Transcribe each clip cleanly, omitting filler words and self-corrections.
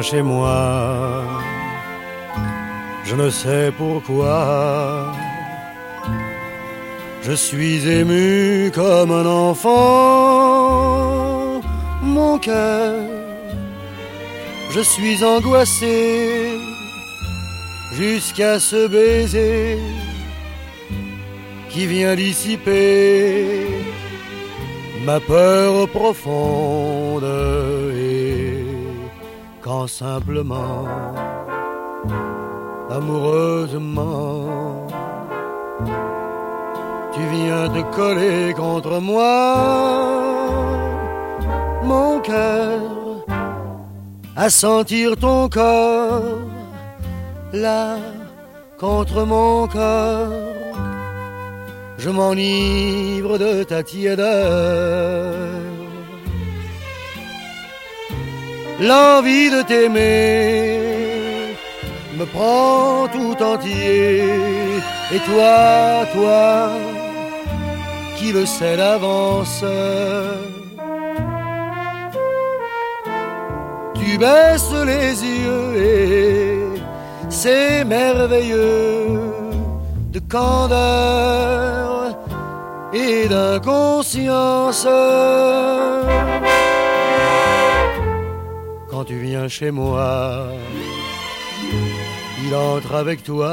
chez moi, je ne sais pourquoi, je suis ému comme un enfant. Mon cœur, je suis angoissé jusqu'à ce baiser qui vient dissiper ma peur profonde. Et quand simplement, amoureusement, tu viens te coller contre moi, mon cœur, à sentir ton corps là contre mon corps, je m'enivre de ta tiédeur. L'envie de t'aimer me prend tout entier. Et toi, toi, qui le sais d'avance, tu baisses les yeux et c'est merveilleux de candeur et d'inconscience. Quand tu viens chez moi, il entre avec toi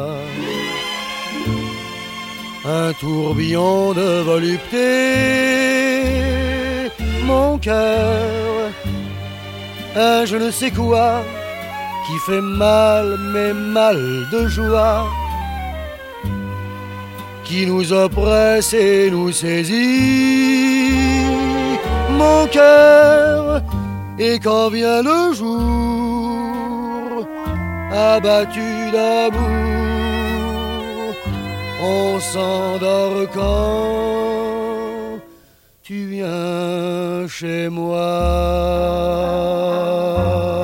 un tourbillon de volupté. Mon cœur, un je ne sais quoi qui fait mal, mais mal de joie, qui nous oppresse et nous saisit. Mon cœur, et quand vient le jour, abattu d'amour, on s'endort quand tu viens chez moi.